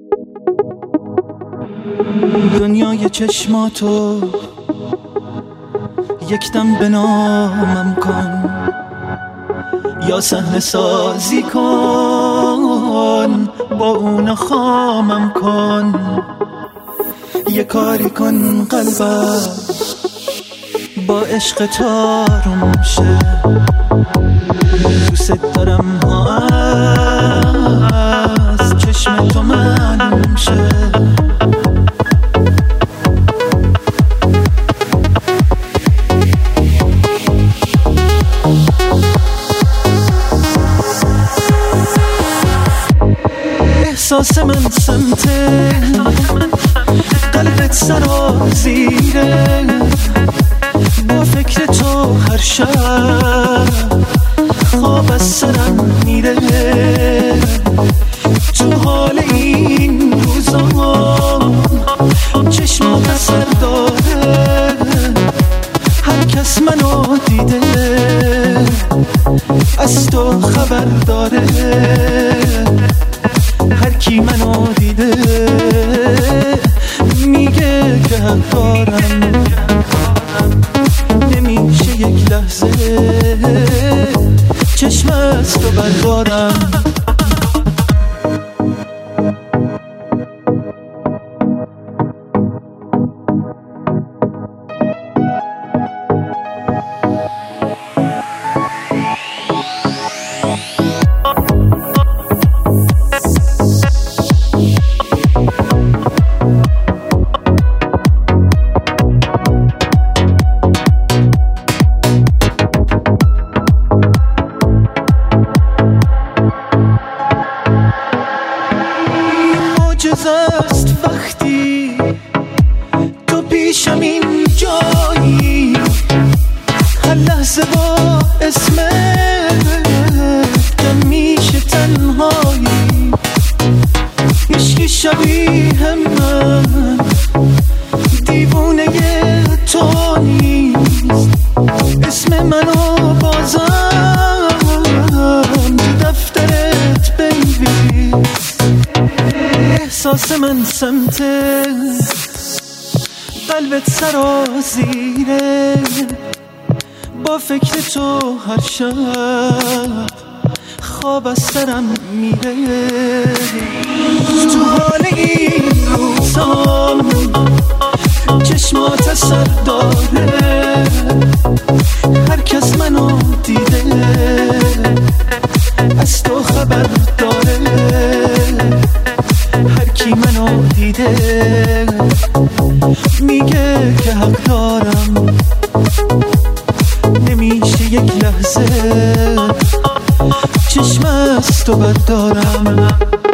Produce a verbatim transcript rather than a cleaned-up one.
دنیای چشماتو یک دم به نامم کن، یا صحنه سازی کن با اون خامم کن. یه کاری کن قلبم با عشق تاروم شه، دوست دارم ها از چشم تو معلوم شه. احساس من سمته قلبت سرازیره، با فکر تو هر شب خواب از سرم میره. تو حال این روزا چشمات اثر داره، هر کس منو دیده از تو خبر داره. هر کی منو دیده میگه که حق دارم، نمیشه یک لحظه چشم از تو بردارم. معجزه‌ست وقتی تو پیشم این جایی، هر لحظه با اسمت کم میشه تنهایی. هیچکی شبیه من دیوونه تو نیست، اسم منو بازم تو دفترت بنویس. احساس من سمته قلبت سرازیره، با فکر تو هر شب خواب از سرم میره. تو حال این روزام چشمات اثر داره، هر کس منو دیده از تو خبر داره. هر کی منو دیده میگه که حق دارم، نمیشه یک لحظه چشم از تو بردارم.